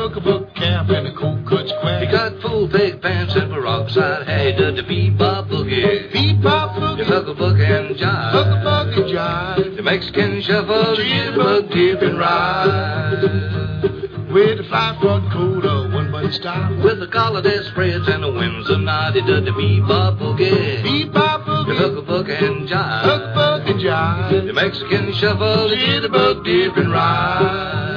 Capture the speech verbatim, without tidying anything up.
hook-a-book camp in the cold cut square. He got full pig pants and peroxide hay to the bebop boogie. Bebop boogie. The hook-a-book and jive. Hook-a-book and jive. The Mexican shuffle, the jitterbug dip and ride. With the fly front coat of one button style. With the collar that spreads and the winds of night, he did the bebop boogie. Bebop boogie. The hook-a-book and jive. Hook-a-book and jive. The Mexican shuffle, the jitterbug dip and ride.